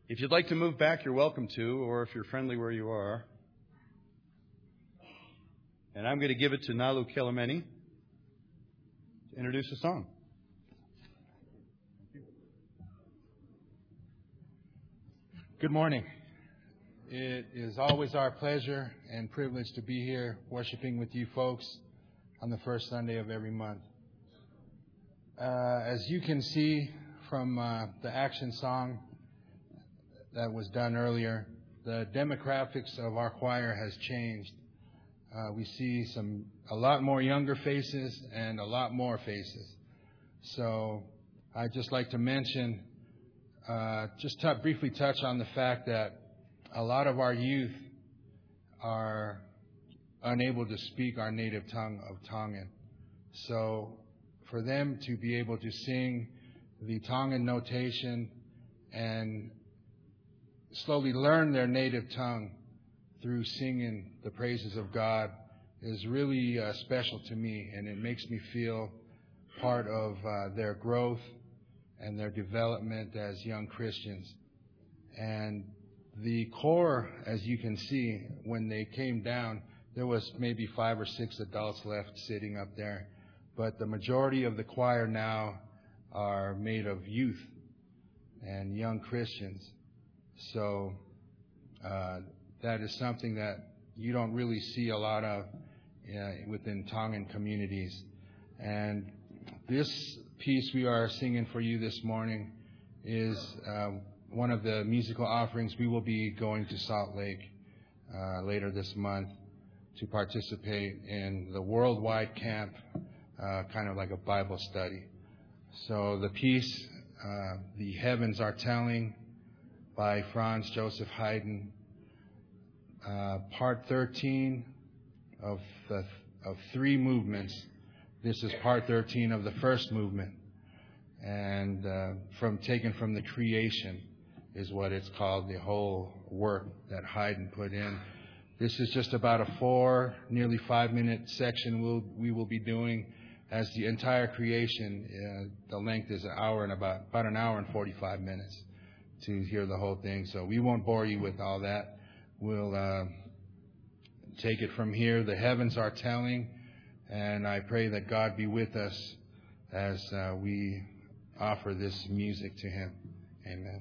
If you'd like to move back, you're welcome to, or if you're friendly where you are. And I'm going to give it to Nalu Kelemeni to introduce the song. Good morning. It is always our pleasure and privilege to be here worshiping with you folks on the first Sunday of every month. As you can see from the action song that was done earlier, the demographics of our choir has changed. We see a lot more younger faces and a lot more faces. So I'd just like to mention, briefly touch on the fact that a lot of our youth are unable to speak our native tongue of Tongan. So for them to be able to sing the Tongan notation and slowly learn their native tongue through singing the praises of God is really special to me, and it makes me feel part of their growth and their development as young Christians. And the core, as you can see, when they came down, there was maybe 5 or 6 adults left sitting up there. But the majority of the choir now are made of youth and young Christians. So that is something that you don't really see a lot of within Tongan communities. And this piece we are singing for you this morning is one of the musical offerings. We will be going to Salt Lake later this month to participate in the worldwide camp, kind of like a Bible study. So the piece, The Heavens Are Telling, by Franz Joseph Haydn, part 13 of 3 movements. This is part 13 of the first movement, and taken from the creation is what it's called, the whole work that Haydn put in. This is just about a 4, nearly 5-minute section we will be doing, as the entire creation, the length is about an hour and 45 minutes to hear the whole thing. So we won't bore you with all that. We'll take it from here. The heavens are telling, and I pray that God be with us as we offer this music to Him. Amen.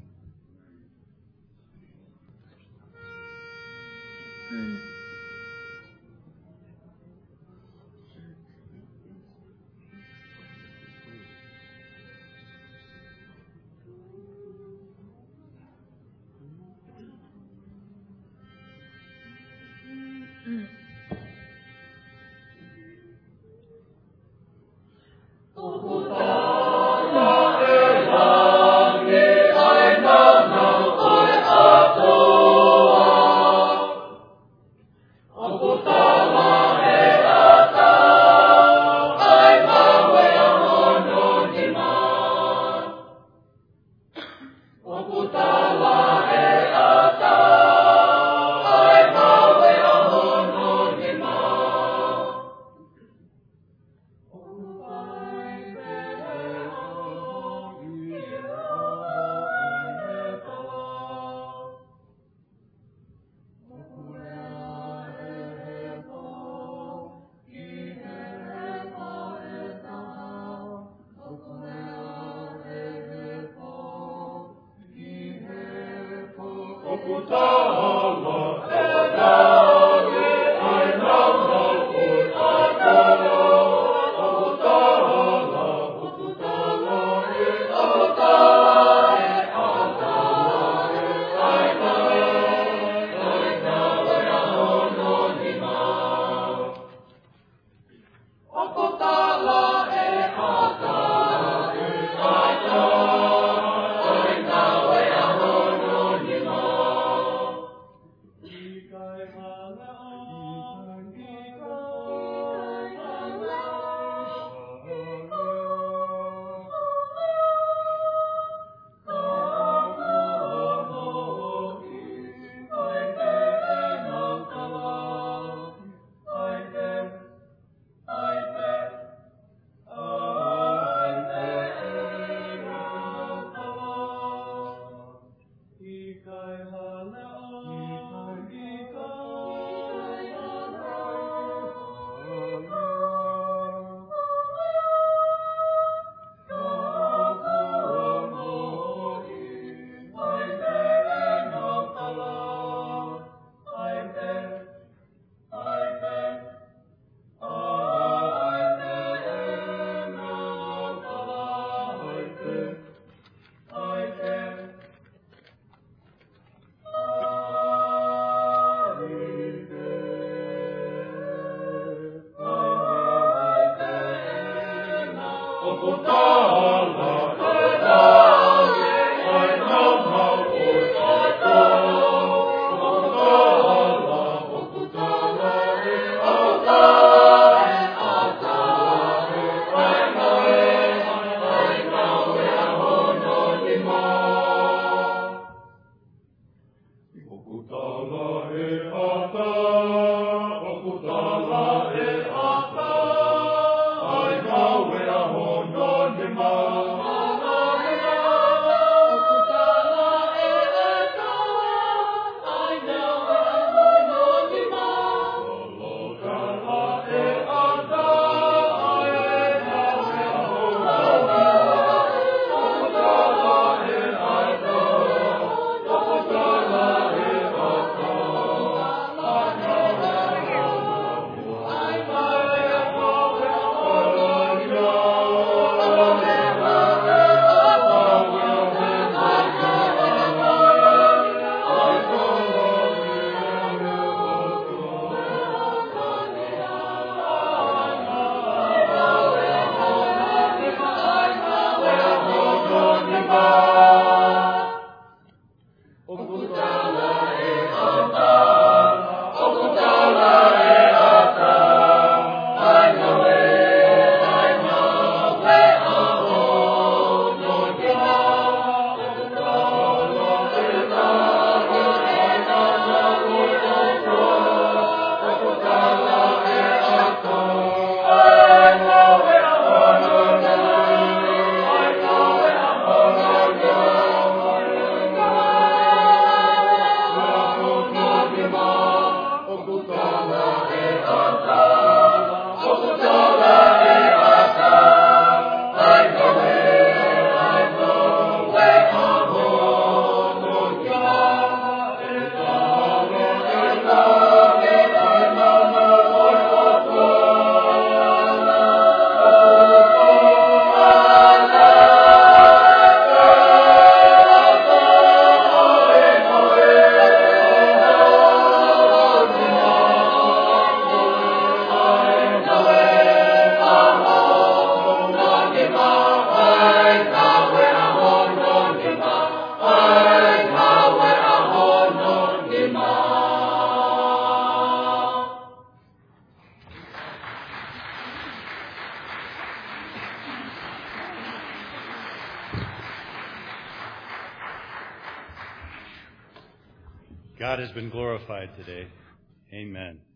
God has been glorified today. Amen.